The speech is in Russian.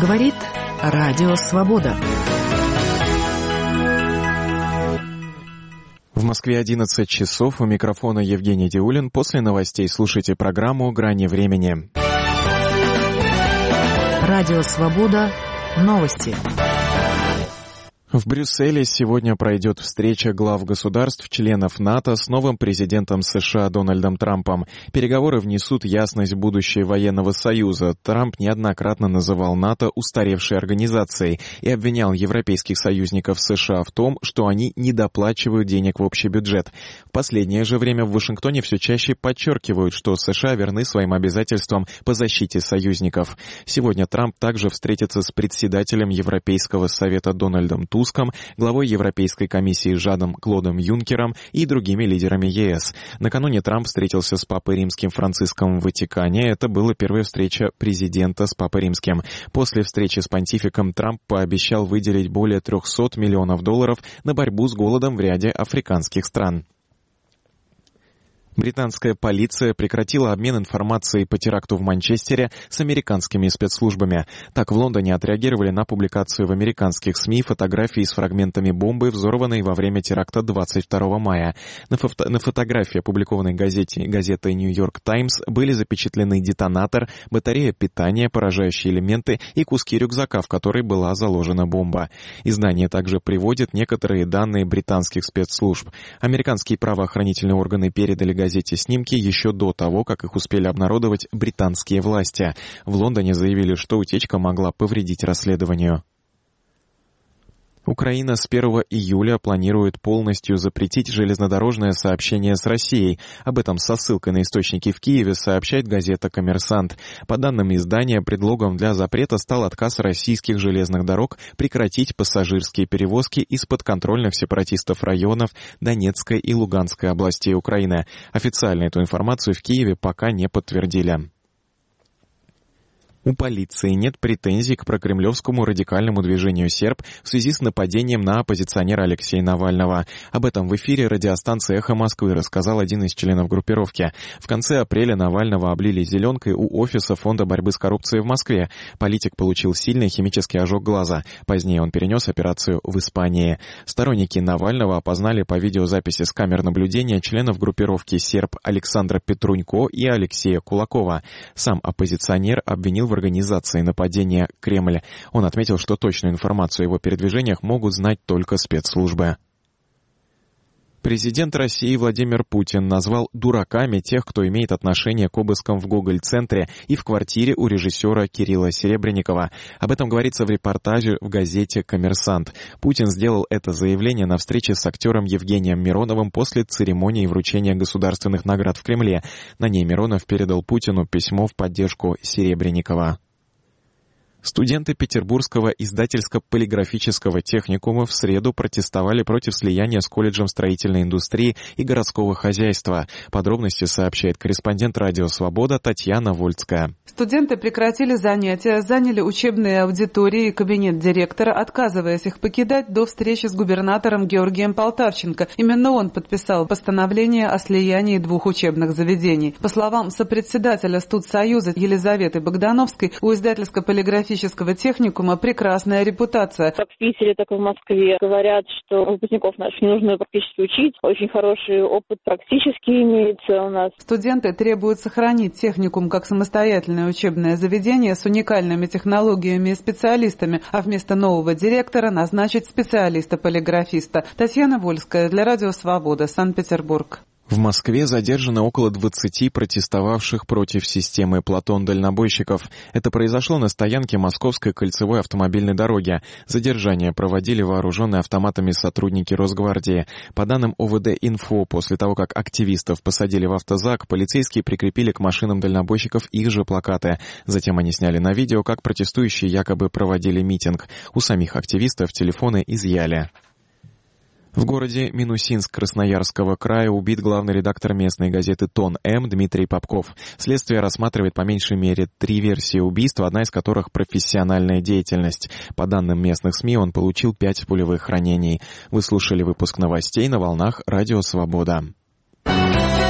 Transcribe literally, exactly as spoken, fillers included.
Говорит Радио Свобода. В Москве одиннадцать часов. У микрофона Евгений Диулин. После новостей слушайте программу «Грани времени». Радио Свобода. Новости. В Брюсселе сегодня пройдет встреча глав государств, членов НАТО с новым президентом США Дональдом Трампом. Переговоры внесут ясность в будущее военного союза. Трамп неоднократно называл НАТО устаревшей организацией и обвинял европейских союзников США в том, что они недоплачивают денег в общий бюджет. В последнее же время в Вашингтоне все чаще подчеркивают, что США верны своим обязательствам по защите союзников. Сегодня Трамп также встретится с председателем Европейского совета Дональдом Туском, главой Европейской комиссии Жаном Клодом Юнкером и другими лидерами ЕС. Накануне Трамп встретился с Папой Римским Франциском в Ватикане. Это была первая встреча президента с Папой Римским. После встречи с понтификом Трамп пообещал выделить более триста миллионов долларов на борьбу с голодом в ряде африканских стран. Британская полиция прекратила обмен информацией по теракту в Манчестере с американскими спецслужбами. Так в Лондоне отреагировали на публикацию в американских СМИ фотографии с фрагментами бомбы, взорванной во время теракта двадцать второго мая. На, фото- на фотографии, опубликованной газете, газетой «Нью-Йорк Таймс», были запечатлены детонатор, батарея питания, поражающие элементы и куски рюкзака, в который была заложена бомба. Издание также приводит некоторые данные британских спецслужб. Американские правоохранительные органы передали газете снимки еще до того, как их успели обнародовать британские власти. В Лондоне заявили, что утечка могла повредить расследованию. Украина с первого июля планирует полностью запретить железнодорожное сообщение с Россией. Об этом со ссылкой на источники в Киеве сообщает газета «Коммерсант». По данным издания, предлогом для запрета стал отказ российских железных дорог прекратить пассажирские перевозки из подконтрольных сепаратистов районов Донецкой и Луганской областей Украины. Официально эту информацию в Киеве пока не подтвердили. У полиции нет претензий к прокремлевскому радикальному движению «Серб» в связи с нападением на оппозиционера Алексея Навального. Об этом в эфире радиостанции «Эхо Москвы» рассказал один из членов группировки. В конце апреля Навального облили зеленкой у офиса Фонда борьбы с коррупцией в Москве. Политик получил сильный химический ожог глаза. Позднее он перенес операцию в Испании. Сторонники Навального опознали по видеозаписи с камер наблюдения членов группировки «Серб» Александра Петрунько и Алексея Кулакова. Сам оппозиционер обвинил в организации нападения Кремль. Он отметил, что точную информацию о его передвижениях могут знать только спецслужбы. Президент России Владимир Путин назвал дураками тех, кто имеет отношение к обыскам в Гоголь-центре и в квартире у режиссера Кирилла Серебренникова. Об этом говорится в репортаже в газете «Коммерсант». Путин сделал это заявление на встрече с актером Евгением Мироновым после церемонии вручения государственных наград в Кремле. На ней Миронов передал Путину письмо в поддержку Серебренникова. Студенты Петербургского издательско-полиграфического техникума в среду протестовали против слияния с колледжем строительной индустрии и городского хозяйства. Подробности сообщает корреспондент «Радио Свобода» Татьяна Вольцкая. Студенты прекратили занятия, заняли учебные аудитории и кабинет директора, отказываясь их покидать до встречи с губернатором Георгием Полтавченко. Именно он подписал постановление о слиянии двух учебных заведений. По словам сопредседателя студсоюза Елизаветы Богдановской, у издательско-полиграфического техникума прекрасная репутация. Как в Питере, так и в Москве говорят, что выпускников наших не нужно практически учить. Очень хороший опыт практически имеется у нас. Студенты требуют сохранить техникум как самостоятельное учебное заведение с уникальными технологиями и специалистами, а вместо нового директора назначить специалиста-полиграфиста. Татьяна Вольская для Радио Свобода, Санкт-Петербург. В Москве задержано около двадцати протестовавших против системы Платон-дальнобойщиков. Это произошло на стоянке Московской кольцевой автомобильной дороги. Задержание проводили вооруженные автоматами сотрудники Росгвардии. По данным О В Д-Инфо, после того, как активистов посадили в автозак, полицейские прикрепили к машинам дальнобойщиков их же плакаты. Затем они сняли на видео, как протестующие якобы проводили митинг. У самих активистов телефоны изъяли. В городе Минусинск Красноярского края убит главный редактор местной газеты «Тон-М» Дмитрий Попков. Следствие рассматривает по меньшей мере три версии убийства, одна из которых профессиональная деятельность. По данным местных СМИ, он получил пять пулевых ранений. Вы слушали выпуск новостей на волнах Радио Свобода.